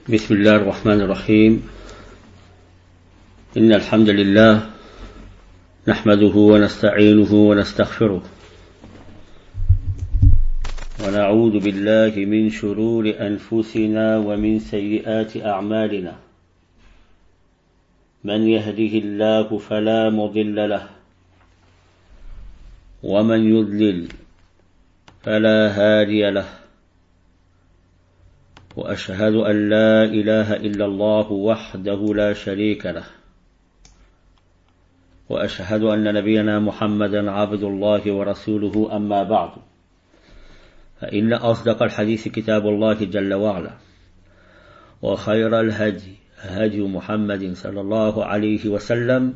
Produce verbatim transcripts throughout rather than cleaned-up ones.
بسم الله الرحمن الرحيم إن الحمد لله نحمده ونستعينه ونستغفره ونعوذ بالله من شرور أنفسنا ومن سيئات أعمالنا من يهده الله فلا مضل له ومن يضلل فلا هادي له وأشهد أن لا إله إلا الله وحده لا شريك له وأشهد أن نبينا محمدا عبد الله ورسوله أما بعد فإن أصدق الحديث كتاب الله جل وعلا وخير الهدي هدي محمد صلى الله عليه وسلم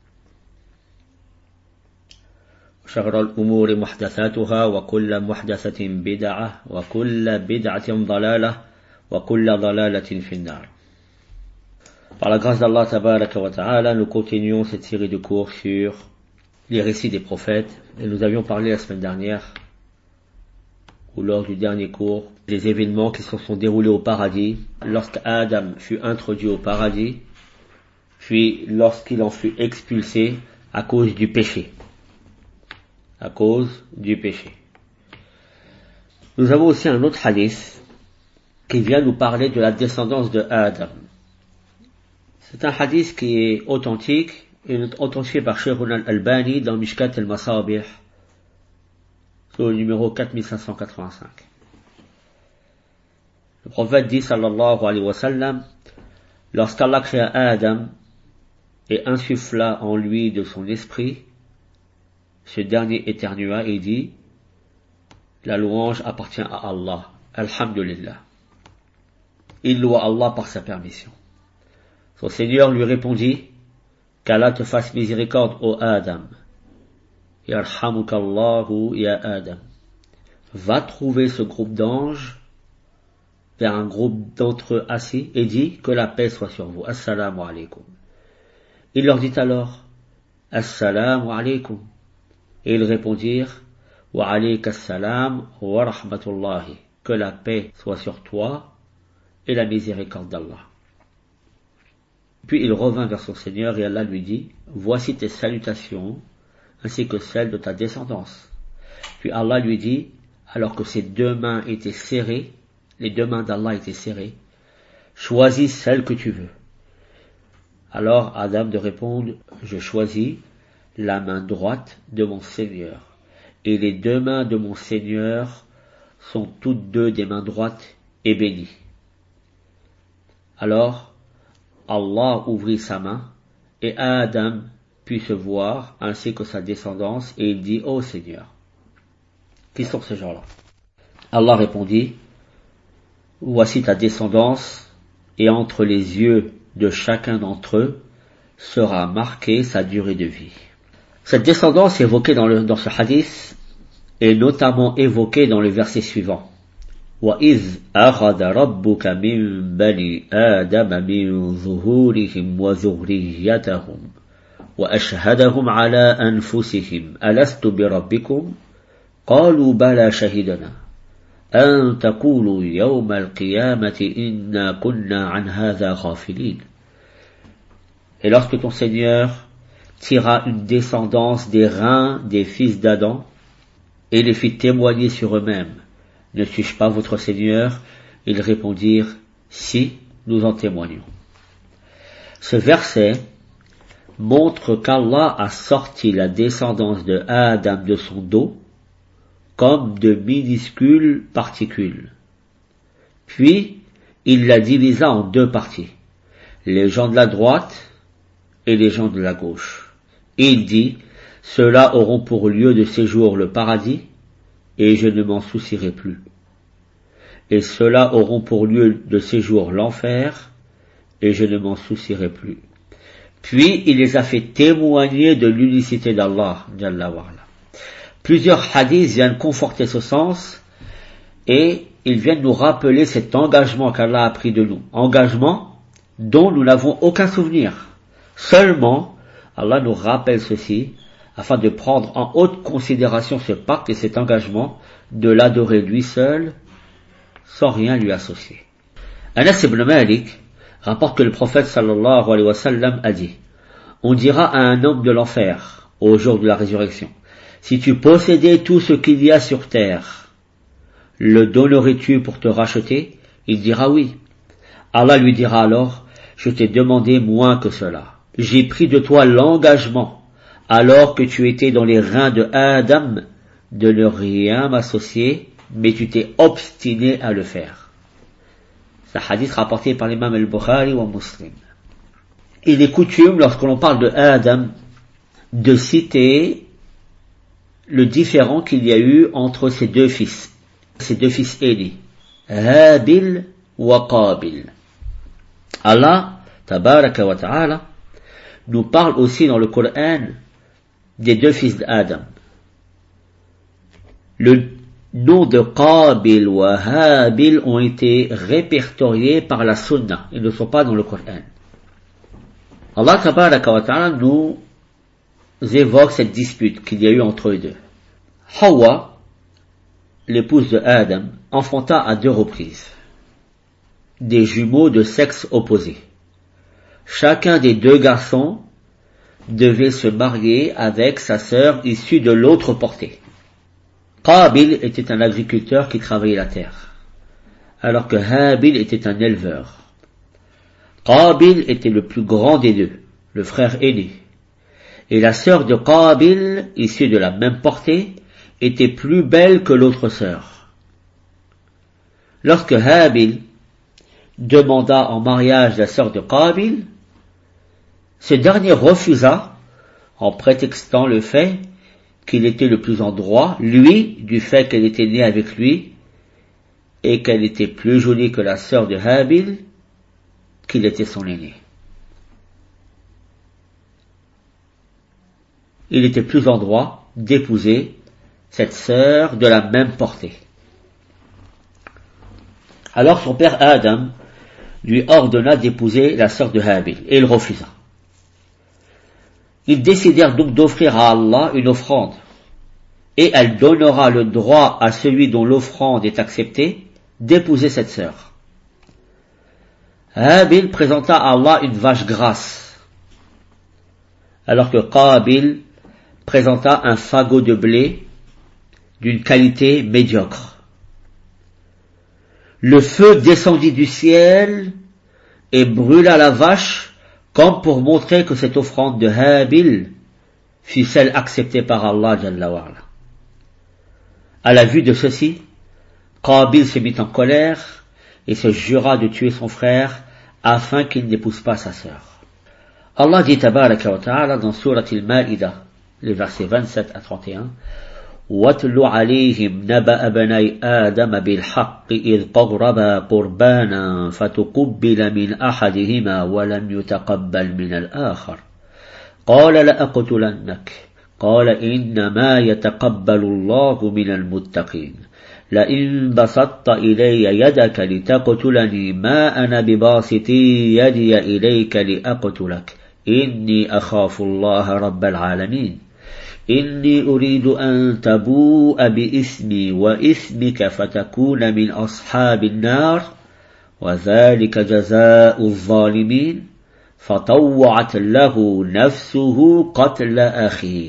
وشر الأمور محدثاتها وكل محدثة بدعة وكل بدعة ضلالة وكل ضلالة في النار. Par la grâce d'Allah tabaraka wa ta'ala, nous continuons cette série de cours sur les récits des prophètes. Et nous avions parlé la semaine dernière, ou lors du dernier cours, des événements qui se sont déroulés au paradis, lorsqu'Adam fut introduit au paradis, puis lorsqu'il en fut expulsé à cause du péché. À cause du péché. Nous avons aussi un autre hadith qui vient nous parler de la descendance de Adam. C'est un hadith qui est authentique et authentifié par Cheikh al-Albani dans Mishkat al-Masabih, sur le numéro quatre mille cinq cent quatre-vingt-cinq. Le prophète dit sallallahu alayhi wa sallam, lorsqu'Allah créa Adam et insuffla en lui de son esprit, ce dernier éternua et dit, la louange appartient à Allah, alhamdulillah. Il loua Allah par sa permission. Son Seigneur lui répondit, qu'Allah te fasse miséricorde, ô Adam. Yarhamukallahu ya Adam. Va trouver ce groupe d'anges vers un groupe d'entre eux assis et dit que la paix soit sur vous. Assalamu alaykum. Il leur dit alors, Assalamu alaykum. Et ils répondirent, Wa alaykas-salam wa rahmatullahi. Que la paix soit sur toi et la miséricorde d'Allah. Puis il revint vers son Seigneur et Allah lui dit, voici tes salutations, ainsi que celles de ta descendance. Puis Allah lui dit, alors que ses deux mains étaient serrées, les deux mains d'Allah étaient serrées, choisis celle que tu veux. Alors Adam de répondre, je choisis la main droite de mon Seigneur. Et les deux mains de mon Seigneur sont toutes deux des mains droites et bénies. Alors, Allah ouvrit sa main, et Adam put se voir, ainsi que sa descendance, et il dit, ô Seigneur, qui sont ces gens-là? Allah répondit, voici ta descendance, et entre les yeux de chacun d'entre eux sera marquée sa durée de vie. Cette descendance évoquée dans, le, dans ce hadith est notamment évoquée dans le verset suivant. وَإِذْ أَخَذَ رَبُّكَ مِنْ بَنِي آدَمَ مِنْ ظُهُورِهِمْ وَذُرِّيَّتَهُمْ وَأَشْهَدَهُمْ عَلَى أَنفُسِهِمْ أَلَسْتُ بِرَبِّكُمْ قَالُوا بَلَى شَهِدْنَا أَنْ تَقُولُوا يَوْمَ الْقِيَامَةِ إِنَّا كُنَّا عَنْ هَذَا غَافِلِينَ. Et lorsque ton Seigneur tira une descendance des reins des fils d'Adam et les fit témoigner sur eux-mêmes, ne suis-je pas votre Seigneur? Ils répondirent, si, nous en témoignons. Ce verset montre qu'Allah a sorti la descendance de Adam de son dos comme de minuscules particules. Puis, il la divisa en deux parties, les gens de la droite et les gens de la gauche. Et il dit, ceux-là auront pour lieu de séjour le paradis, et je ne m'en soucierai plus. Et ceux-là auront pour lieu de séjour l'enfer, et je ne m'en soucierai plus. Puis il les a fait témoigner de l'unicité d'Allah, Jalla wa Ala. Plusieurs hadiths viennent conforter ce sens, et ils viennent nous rappeler cet engagement qu'Allah a pris de nous. Engagement dont nous n'avons aucun souvenir. Seulement, Allah nous rappelle ceci, afin de prendre en haute considération ce pacte et cet engagement, de l'adorer lui seul, sans rien lui associer. Anas ibn Malik rapporte que le prophète sallallahu alayhi wa sallam a dit: on dira à un homme de l'enfer, au jour de la résurrection, si tu possédais tout ce qu'il y a sur terre, le donnerais-tu pour te racheter? Il dira oui. Allah lui dira alors: je t'ai demandé moins que cela. J'ai pris de toi l'engagement, alors que tu étais dans les reins de Adam, de ne rien m'associer, mais tu t'es obstiné à le faire. C'est un hadith rapporté par l'imam al-Bukhari ou Muslim. Il est coutume, lorsque l'on parle de Adam, de citer le différend qu'il y a eu entre ses deux fils, ses deux fils aînés, Habil wa Qabil. Allah, tabaraka wa ta'ala, nous parle aussi dans le Coran des deux fils d'Adam. Le nom de Qabil ou Habil ont été répertoriés par la Sunna. Ils ne sont pas dans le Coran. Allah tabaraka wa ta'ala nous évoque cette dispute qu'il y a eu entre eux deux. Hawa, l'épouse de Adam, enfanta à deux reprises des jumeaux de sexe opposé. Chacun des deux garçons devait se marier avec sa sœur issue de l'autre portée. Qabil était un agriculteur qui travaillait la terre, alors que Habil était un éleveur. Qabil était le plus grand des deux, le frère aîné, et la sœur de Qabil, issue de la même portée, était plus belle que l'autre sœur. Lorsque Habil demanda en mariage la sœur de Qabil, ce dernier refusa en prétextant le fait qu'il était le plus en droit, lui, du fait qu'elle était née avec lui, et qu'elle était plus jolie que la sœur de Habil, qu'il était son aîné. Il était plus en droit d'épouser cette sœur de la même portée. Alors son père Adam lui ordonna d'épouser la sœur de Habil, et il refusa. Ils décidèrent donc d'offrir à Allah une offrande, et elle donnera le droit à celui dont l'offrande est acceptée d'épouser cette sœur. Habil présenta à Allah une vache grasse, alors que Qabil présenta un fagot de blé d'une qualité médiocre. Le feu descendit du ciel et brûla la vache, comme pour montrer que cette offrande de Habil fut celle acceptée par Allah Jalla wa Ala. À la vue de ceci, Qabil se mit en colère et se jura de tuer son frère afin qu'il n'épouse pas sa sœur. Allah dit tabaraka wa ta'ala dans Surat al-Ma'idah, les versets vingt-sept à trente et un, وَاتْلُ عَلَيْهِمْ نَبَأَ بَنَيْ آدَمَ بِالْحَقِّ إِذْ قَرَّبَا قُرْبَانًا فَتُقُبِّلَ مِنْ أَحَدِهِمَا وَلَمْ يُتَقَبَّلْ مِنَ الْآخَرِ قَالَ لَأَقْتُلَنَّكَ قَالَ إِنَّمَا يَتَقَبَّلُ اللَّهُ مِنَ الْمُتَّقِينَ لئن بسطت إلي يدك لتقتلني ما أنا بباسط يدي إليك لأقتلك إني أخاف الله رب العالمين إني أريد أن تبوء بإثمي وإثمك فتكون من أصحاب النار وذلك جزاء الظالمين فطوعت له نفسه قتل أخيه.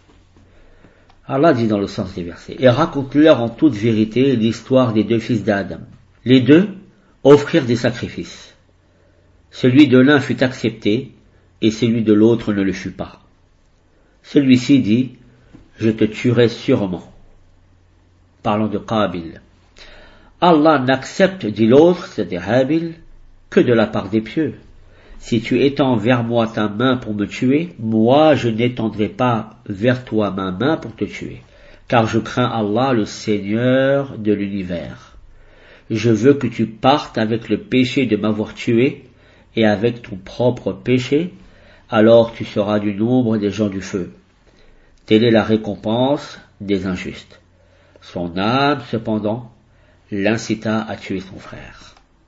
Allah dit dans le sens des versets, et raconte-leur en toute vérité l'histoire des deux fils d'Adam. Les deux offrirent des sacrifices. Celui de l'un fut accepté, et celui de l'autre ne le fut pas. Celui-ci dit, je te tuerai sûrement. Parlant de Qabil. Allah n'accepte, dit l'autre, c'est-à-dire Habil, que de la part des pieux. Si tu étends vers moi ta main pour me tuer, moi je n'étendrai pas vers toi ma main pour te tuer, car je crains Allah, le Seigneur de l'univers. Je veux que tu partes avec le péché de m'avoir tué et avec ton propre péché, alors tu seras du nombre des gens du feu. Telle est la récompense des injustes. Son âme, cependant, l'incita à tuer son frère.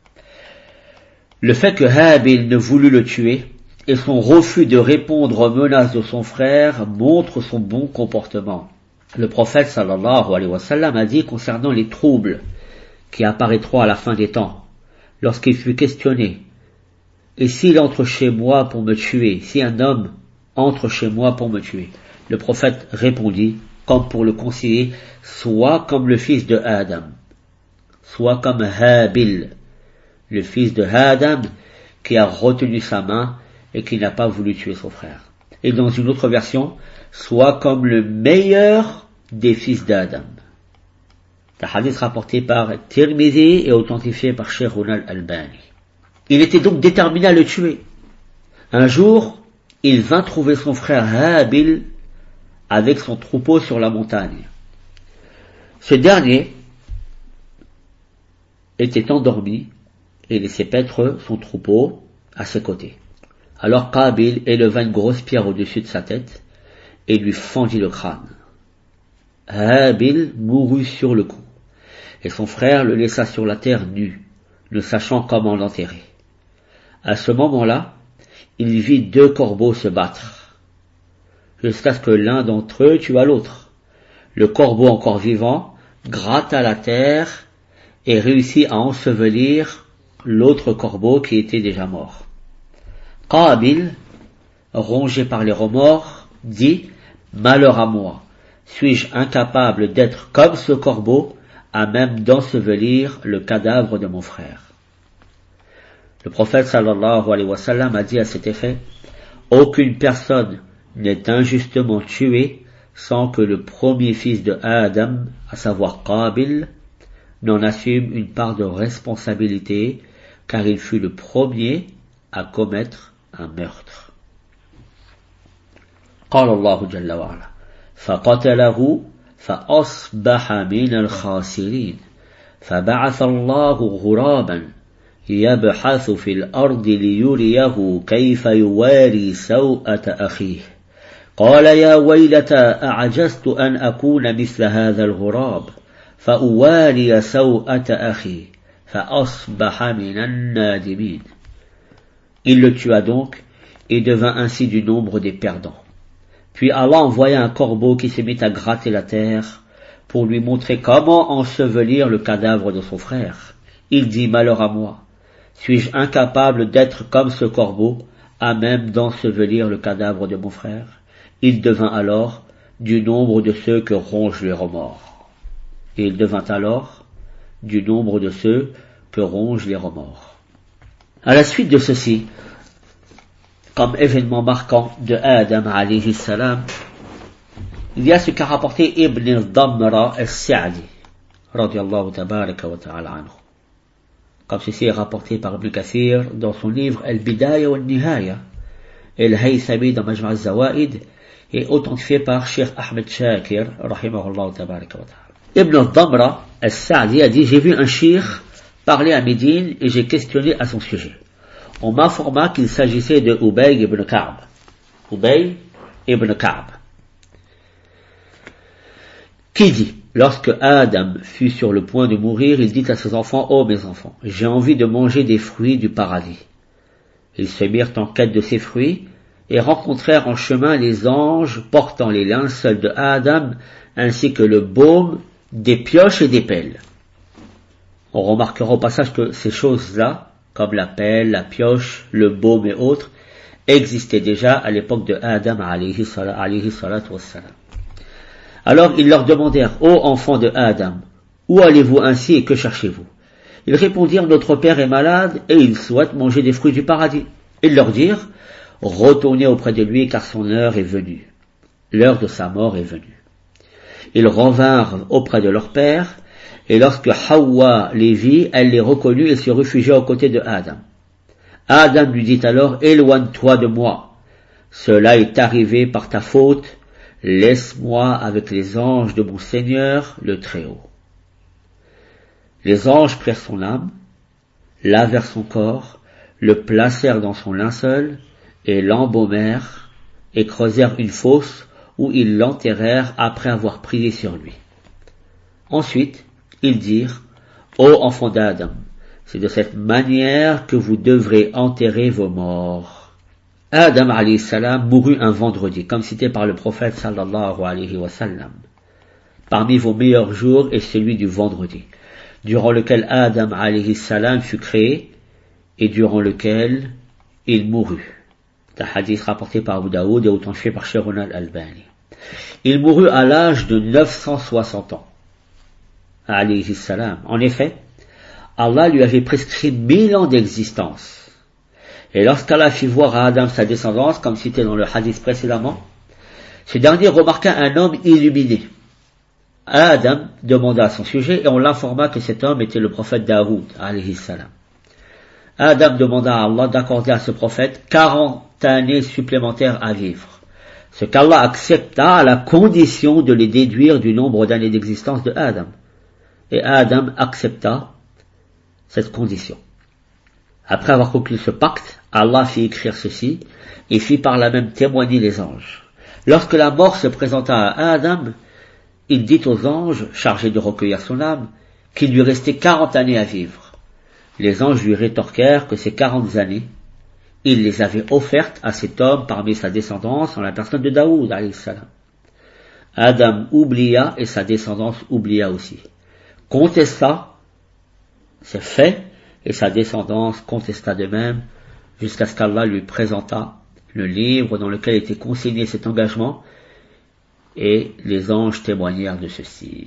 Le fait que Habil ne voulut le tuer et son refus de répondre aux menaces de son frère montre son bon comportement. Le prophète sallallahu alayhi wa sallam a dit concernant les troubles qui apparaîtront à la fin des temps, lorsqu'il fut questionné, et s'il entre chez moi pour me tuer, si un homme entre chez moi pour me tuer, le prophète répondit, comme pour le conseiller, soit comme le fils de Adam, soit comme Habil, le fils de Adam, qui a retenu sa main et qui n'a pas voulu tuer son frère. Et dans une autre version, soit comme le meilleur des fils d'Adam. Le hadith rapporté par Tirmidhi et authentifié par Cheikh al-Albani. Il était donc déterminé à le tuer. Un jour, il vint trouver son frère Habil avec son troupeau sur la montagne. Ce dernier était endormi et laissait paître son troupeau à ses côtés. Alors Qabil éleva une grosse pierre au-dessus de sa tête et lui fendit le crâne. Habil mourut sur le coup, et son frère le laissa sur la terre nu, ne sachant comment l'enterrer. À ce moment-là, il vit deux corbeaux se battre, jusqu'à ce que l'un d'entre eux tua l'autre. Le corbeau encore vivant gratta la terre et réussit à ensevelir l'autre corbeau qui était déjà mort. Qabil, rongé par les remords, dit « Malheur à moi, suis-je incapable d'être comme ce corbeau, à même d'ensevelir le cadavre de mon frère ?» Le prophète sallallahu alayhi wa sallam a dit à cet effet « Aucune personne n'est injustement tuée sans que le premier fils de Adam, à savoir Qabil, n'en assume une part de responsabilité, car il fut le premier à commettre un meurtre. » قال الله جل وعلا فقتله فأصبح من الخاسرين فبعث الله غرابا يبحث في الأرض ليريه كيف يواري سوءة أخيه قال يا ويلتى أعجزت أن أكون مثل هذا الغراب فأواري سوءة أخي فأصبح من النادمين. Il le tua donc et devint ainsi du nombre des perdants. Puis Allah envoya un corbeau qui se mit à gratter la terre pour lui montrer comment ensevelir le cadavre de son frère. Il dit « Malheur à moi, suis-je incapable d'être comme ce corbeau, à même d'ensevelir le cadavre de mon frère ?» Il devint alors du nombre de ceux que rongent les remords. Il devint alors du nombre de ceux que rongent les remords. À la suite de ceci, comme événement marquant de Adam alayhi salam, il y a ce qu'a rapporté Ibn al-Damra al-Sa'di, radiyallahu tabaraka wa ta'ala anhu. Comme ceci est rapporté par Ibn Kathir dans son livre Al-Bidaya wa al-Nihaya, et Al-Haythami dans Majma' al-Zawaid, et authentifié par Cheikh Ahmed Shakir, rahimahullah tabaraka wa ta'ala. Ibn al-Damra al-Sa'di a dit « J'ai vu un shir parler à Médine et j'ai questionné à son sujet. On m'informa qu'il s'agissait de Ubay ibn Ka'b. Ubay ibn Ka'b. Qui dit, lorsque Adam fut sur le point de mourir, il dit à ses enfants, ô mes enfants, j'ai envie de manger des fruits du paradis. Ils se mirent en quête de ces fruits et rencontrèrent en chemin les anges portant les linceuls de Adam ainsi que le baume, des pioches et des pelles. On remarquera au passage que ces choses-là, comme la pelle, la pioche, le baume et autres, existaient déjà à l'époque de Adam alayhi salatu wassalam. Alors ils leur demandèrent, ô enfants de Adam, où allez-vous ainsi et que cherchez-vous? Ils répondirent, notre père est malade et il souhaite manger des fruits du paradis. Ils leur dirent, retournez auprès de lui car son heure est venue. L'heure de sa mort est venue. Ils revinrent auprès de leur père, et lorsque Hawa les vit, elle les reconnut et se réfugia aux côtés de Adam. Adam lui dit alors, éloigne-toi de moi. Cela est arrivé par ta faute. Laisse-moi avec les anges de mon Seigneur, le Très-Haut. Les anges prirent son âme, lavèrent son corps, le placèrent dans son linceul, et l'embaumèrent, et creusèrent une fosse où ils l'enterrèrent après avoir prié sur lui. Ensuite, ils dirent, ô enfants d'Adam, c'est de cette manière que vous devrez enterrer vos morts. Adam alayhi salam mourut un vendredi, comme cité par le prophète sallallahu alayhi wa sallam. Parmi vos meilleurs jours est celui du vendredi, durant lequel Adam alayhi salam fut créé, et durant lequel il mourut. C'est un hadith rapporté par Abu Daoud et authentifié par Cheikh al-Albani. Il mourut à l'âge de neuf cent soixante ans. Alayhi salam. En effet, Allah lui avait prescrit mille ans d'existence. Et lorsqu'Allah fit voir à Adam sa descendance, comme cité dans le hadith précédemment, ce dernier remarqua un homme illuminé. Adam demanda à son sujet et on l'informa que cet homme était le prophète Daoud, alayhi salam. Adam demanda à Allah d'accorder à ce prophète quarante années supplémentaires à vivre, ce qu'Allah accepta à la condition de les déduire du nombre d'années d'existence de Adam. Et Adam accepta cette condition. Après avoir conclu ce pacte, Allah fit écrire ceci et fit par là même témoigner les anges. Lorsque la mort se présenta à Adam, il dit aux anges, chargés de recueillir son âme, qu'il lui restait quarante années à vivre. Les anges lui rétorquèrent que ces quarante années, il les avait offertes à cet homme parmi sa descendance en la personne de Daoud, alayhi salam. Adam oublia et sa descendance oublia aussi. Contesta ces faits et sa descendance contesta de même jusqu'à ce qu'Allah lui présenta le livre dans lequel était consigné cet engagement et les anges témoignèrent de ceci.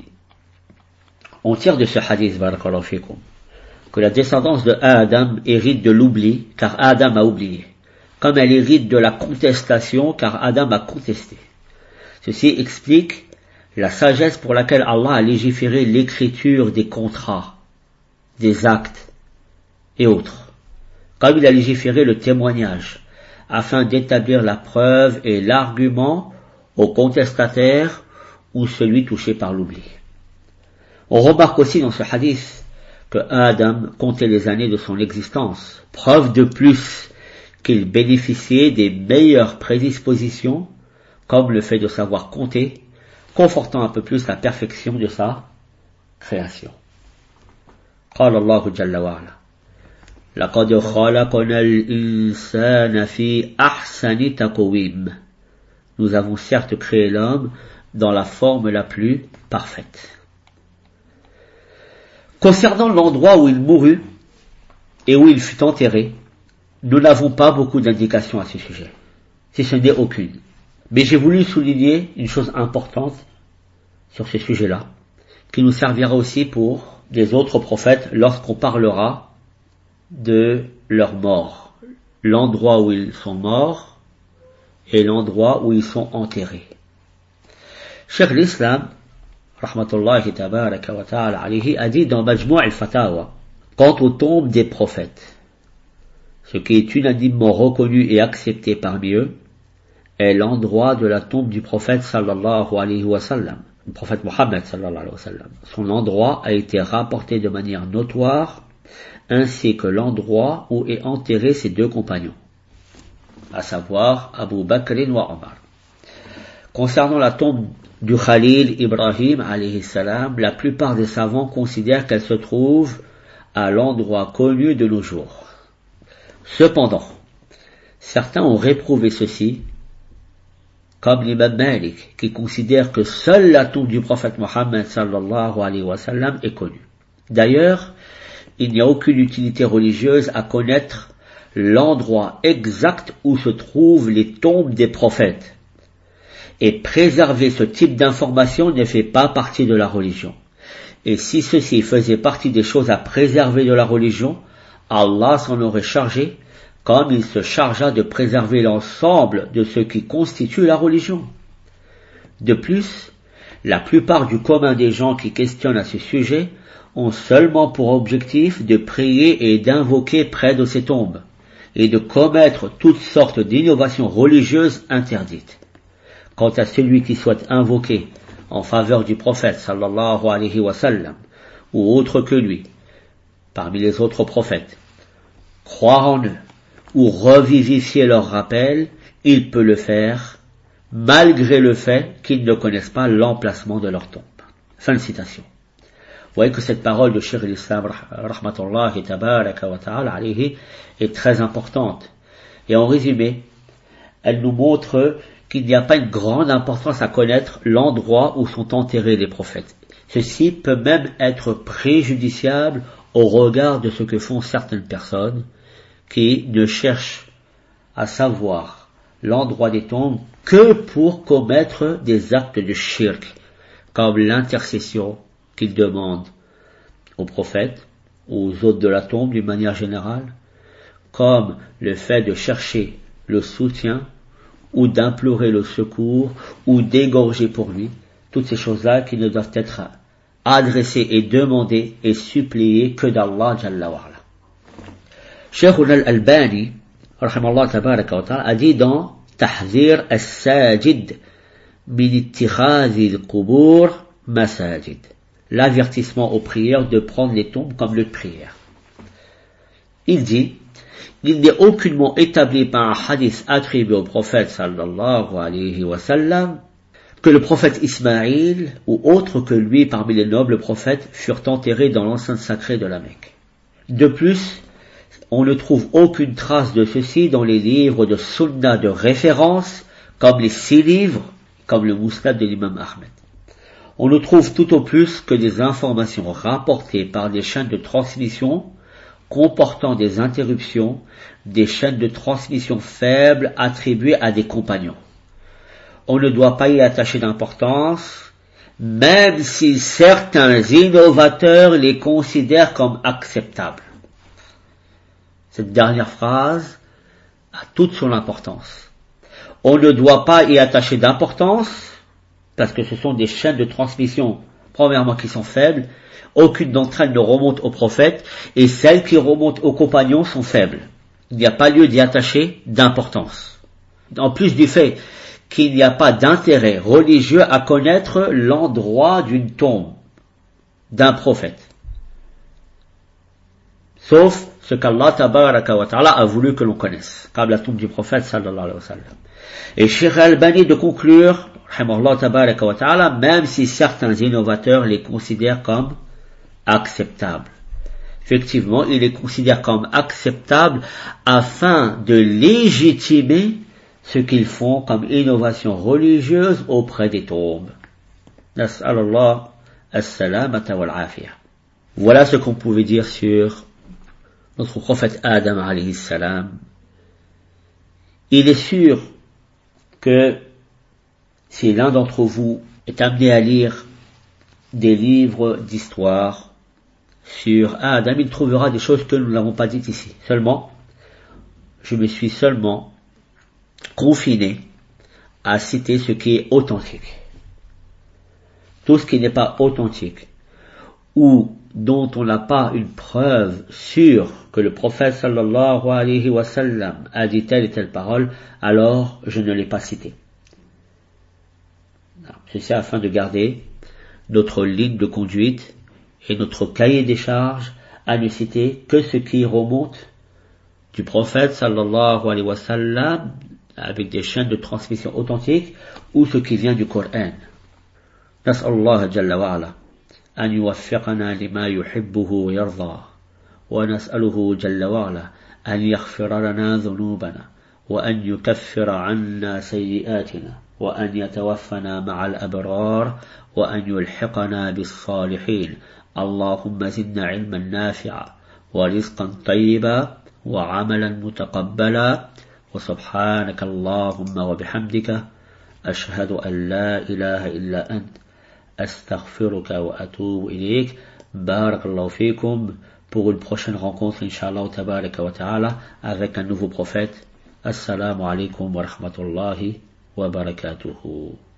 On tire de ce hadith, barakallahu fikum, que la descendance de Adam hérite de l'oubli, car Adam a oublié, comme elle hérite de la contestation, car Adam a contesté. Ceci explique la sagesse pour laquelle Allah a légiféré l'écriture des contrats, des actes et autres, comme il a légiféré le témoignage, afin d'établir la preuve et l'argument au contestataire ou celui touché par l'oubli. On remarque aussi dans ce hadith que Adam comptait les années de son existence, preuve de plus qu'il bénéficiait des meilleures prédispositions, comme le fait de savoir compter, confortant un peu plus la perfection de sa création. قال الله جل وعلا لقد خلقنا الإنسان في أحسن تقويم. Nous avons certes créé l'homme dans la forme la plus parfaite. Concernant l'endroit où il mourut et où il fut enterré, nous n'avons pas beaucoup d'indications à ce sujet, si ce n'est aucune. Mais j'ai voulu souligner une chose importante sur ce sujet-là, qui nous servira aussi pour les autres prophètes lorsqu'on parlera de leur mort, l'endroit où ils sont morts et l'endroit où ils sont enterrés. Cheikh l'Islam, rahmatullahi tabaraka wa ta'ala alayhi, a dit dans Majmou' al-Fatawa, quant aux tombes des prophètes, ce qui est unanimement reconnu et accepté parmi eux, est l'endroit de la tombe du prophète sallallahu alayhi wa sallam, le prophète Mohammed sallallahu alayhi wa sallam. Son endroit a été rapporté de manière notoire, ainsi que l'endroit où est enterré ses deux compagnons, à savoir Abu Bakr et Omar. Concernant la tombe du Khalil Ibrahim alayhi salam, la plupart des savants considèrent qu'elle se trouve à l'endroit connu de nos jours. Cependant, certains ont réprouvé ceci, comme l'imam Malik, qui considère que seule la tombe du prophète Mohammed sallallahu alayhi wa sallam est connue. D'ailleurs, il n'y a aucune utilité religieuse à connaître l'endroit exact où se trouvent les tombes des prophètes. Et préserver ce type d'information ne fait pas partie de la religion. Et si ceci faisait partie des choses à préserver de la religion, Allah s'en aurait chargé, comme il se chargea de préserver l'ensemble de ce qui constitue la religion. De plus, la plupart du commun des gens qui questionnent à ce sujet ont seulement pour objectif de prier et d'invoquer près de ces tombes, et de commettre toutes sortes d'innovations religieuses interdites. Quant à celui qui souhaite invoquer en faveur du prophète sallallahu alayhi wa sallam, ou autre que lui, parmi les autres prophètes, croire en eux, ou revivifier leur rappel, il peut le faire, malgré le fait qu'ils ne connaissent pas l'emplacement de leur tombe. Fin de citation. Vous voyez que cette parole de Cheikh l'Islam, rahmatullahi tabaraka wa ta'ala alayhi, est très importante. Et en résumé, elle nous montre qu'il n'y a pas une grande importance à connaître l'endroit où sont enterrés les prophètes. Ceci peut même être préjudiciable au regard de ce que font certaines personnes qui ne cherche à savoir l'endroit des tombes que pour commettre des actes de shirk, comme l'intercession qu'il demande aux prophètes, aux hôtes de la tombe d'une manière générale, comme le fait de chercher le soutien ou d'implorer le secours ou d'égorger pour lui, toutes ces choses-là qui ne doivent être adressées et demandées et suppliées que d'Allah Jalla wa Ala. Cheikh al-Albani, rahimallahu tabaraka wa ta'ala, a dit dans Tahzir as-Sajid min ittikhadhi al-qubur masajid, l'avertissement aux prières de prendre les tombes comme lieu de prière. Il dit, il n'est aucunement établi par un hadith attribué au prophète sallallahu alayhi wa sallam que le prophète Ismaïl ou autre que lui parmi les nobles prophètes furent enterrés dans l'enceinte sacrée de la Mecque. De plus, on ne trouve aucune trace de ceci dans les livres de sunna de référence, comme les six livres, comme le Musnad de l'imam Ahmed. On ne trouve tout au plus que des informations rapportées par des chaînes de transmission comportant des interruptions, des chaînes de transmission faibles attribuées à des compagnons. On ne doit pas y attacher d'importance, même si certains innovateurs les considèrent comme acceptables. Cette dernière phrase a toute son importance. On ne doit pas y attacher d'importance, parce que ce sont des chaînes de transmission, premièrement, qui sont faibles. Aucune d'entre elles ne remonte au prophète, et celles qui remontent aux compagnons sont faibles. Il n'y a pas lieu d'y attacher d'importance. En plus du fait qu'il n'y a pas d'intérêt religieux à connaître l'endroit d'une tombe d'un prophète. Sauf ce qu'Allah tabaraka wa ta'ala a voulu que l'on connaisse, comme la tombe du prophète sallallahu alayhi wa sallam. Et Cheikh al-Albani de conclure, rahimahullah tabaraka wa ta'ala, même si certains innovateurs les considèrent comme acceptables. Effectivement, il les considère comme acceptables afin de légitimer ce qu'ils font comme innovation religieuse auprès des tombes. Nas'alallah as-salamata wal-afiyah. Voilà ce qu'on pouvait dire sur notre prophète Adam alayhi salam. Il est sûr que si l'un d'entre vous est amené à lire des livres d'histoire sur Adam, il trouvera des choses que nous n'avons pas dites ici. Seulement, je me suis seulement confiné à citer ce qui est authentique. Tout ce qui n'est pas authentique, ou dont on n'a pas une preuve sûre que le prophète sallallahu alayhi wa sallam a dit telle et telle parole, alors je ne l'ai pas cité. C'est afin de garder notre ligne de conduite et notre cahier des charges à ne citer que ce qui remonte du prophète sallallahu alayhi wa sallam avec des chaînes de transmission authentiques ou ce qui vient du Coran. Nas'allah jalla wa ala an yuwaffiqana lima yuhibbuhu wa yarda wa nas'aluhu jalla wa ala an yaghfira lana dhunubana wa an yukaffira 'anna sayyi'atina wa an yatawaffana ma'al abrar wa an yulhiqana bis salihin. اللهم زدنا علما نافعا ورزقا طيبا وعملا متقبلا وسبحانك اللهم وبحمدك أشهد أن لا إله إلا أنت أستغفرك وأتوب إليك. بارك الله فيكم pour une prochaine rencontre Inch'Allah tabaraka wa ta'ala avec un nouveau prophète. Assalamu alaikum wa rahmatullahi wa barakatuhu.